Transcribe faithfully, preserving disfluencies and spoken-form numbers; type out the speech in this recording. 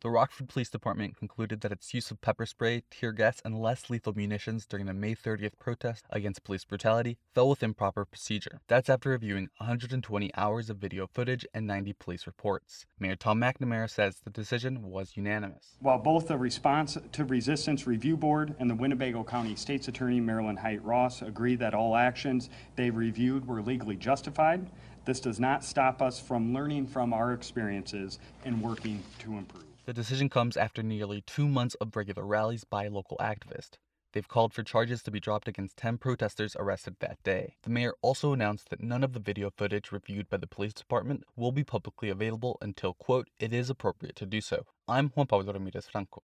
The Rockford Police Department concluded that its use of pepper spray, tear gas, and less lethal munitions during the May thirtieth protest against police brutality fell within proper procedure. That's after reviewing one hundred twenty hours of video footage and ninety police reports. Mayor Tom McNamara says the decision was unanimous. While both the Response to Resistance Review Board and the Winnebago County State's Attorney Marilyn Height Ross agree that all actions they reviewed were legally justified, this does not stop us from learning from our experiences and working to improve. The decision comes after nearly two months of regular rallies by local activists. They've called for charges to be dropped against ten protesters arrested that day. The mayor also announced that none of the video footage reviewed by the police department will be publicly available until, quote, it is appropriate to do so. I'm Juan Pablo Ramirez Franco.